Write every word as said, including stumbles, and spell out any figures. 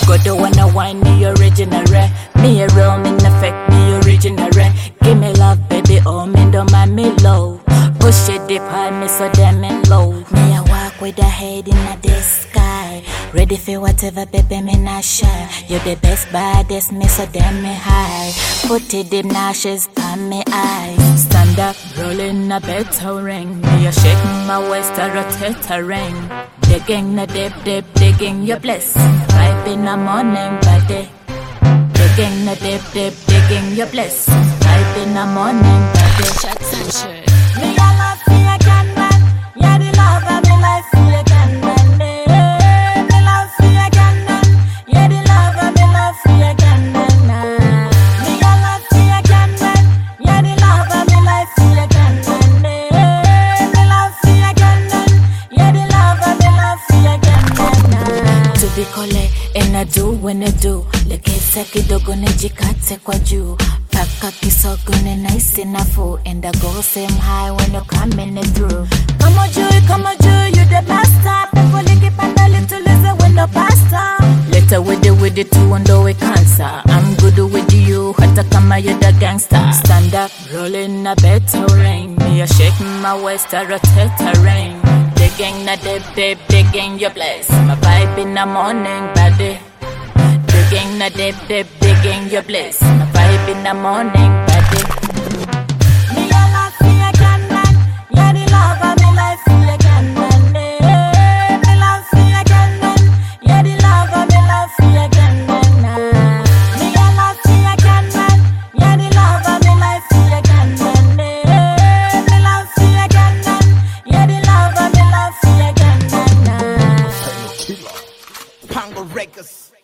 Go to wanna wine me original rare. Me a real, me no fake, me original rare. Give me love, baby, oh me don't mind me low. Push it deep high, me so damn it low. Me a walk with a head in the sky. Ready for whatever, baby, me not shy. You're the best, baddest, me so damn me high. Put it deep, nashes on me eyes. Stand up, rolling a better ring. Me a shake my waist, a rotate a ring. Digging the dip, dip, digging your bliss. Five in the morning, body. Digging the dip, dip, digging your bliss. Five in the morning, body. Shots and shit. Me a love for you can man. Yeah, the love of me life for you can man. Me love for you can man. Yeah, the love of me love for you can man. Me a love for you can man. Yeah, the love of me life for you can man. Me love for you can man. Yeah, the love of me love for you can man. To be kole, and I do when I do. Lekesa kidogo nejikate kwa juu. Paka kisogo ne nice enough. And I go same high when you're coming through. Come on, Joey, come on, Joey, you the master. People lick it and a little listen when the pasta. Later with it, with it too, and though we cancer. I'm good with you, hata kama you the gangster. Stand up, rolling a better ring. Me a shake my waist, a rotate a ring. Digging the dip, dip, digging your place. My vibe in the morning, body. Digging the dip, dip, digging your bliss. My vibe in the morning, body. Me a love for you can man. Yeah, the love of me life for you can man. Me love for you can man. Yeah, the love of me love for you can man. Me a love for you can man. Yeah, the love of me life for you can man. Me love for you can man. Yeah, the love of me love for you can man. Pango Records.